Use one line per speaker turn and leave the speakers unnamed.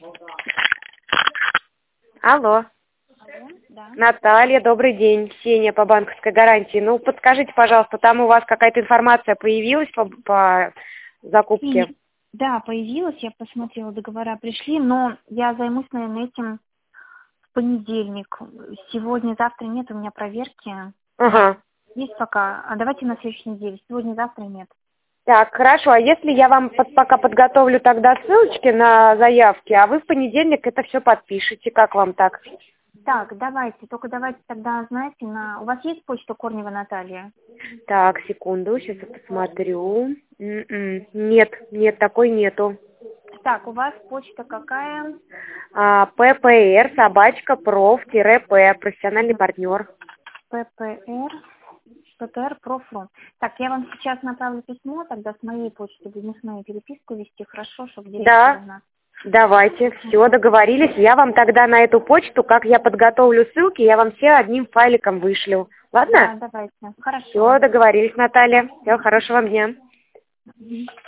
Алло.
Алло, да.
Наталья, добрый день. Ксения по банковской гарантии. Ну, подскажите, пожалуйста, там у вас какая-то информация появилась по закупке?
Да, появилась, я посмотрела, договора пришли, но я займусь, наверное, этим в понедельник. Сегодня-завтра нет, у меня проверки.
Ага.
Есть пока, а давайте на следующей неделе. Сегодня-завтра нет.
Так, хорошо. А если я вам пока подготовлю тогда ссылочки на заявки, а вы в понедельник это все подпишете, как вам так?
Так, давайте, только давайте тогда, знаете, у вас есть почта Корнева Наталья?
Так, секунду, сейчас я посмотрю. Нет, такой нету.
Так, у вас почта какая?
ППР, собачка, проф-п, профессиональный партнер.
ППР Профру. Так, я вам сейчас направлю письмо, тогда с моей почты будем с моей переписку вести, хорошо, чтобы директор у нас.
Давайте, все, договорились. Я вам тогда на эту почту, как я подготовлю ссылки, я вам все одним файликом вышлю. Ладно?
Да, давайте. Хорошо.
Все, договорились, Наталья. Всего хорошего вам дня.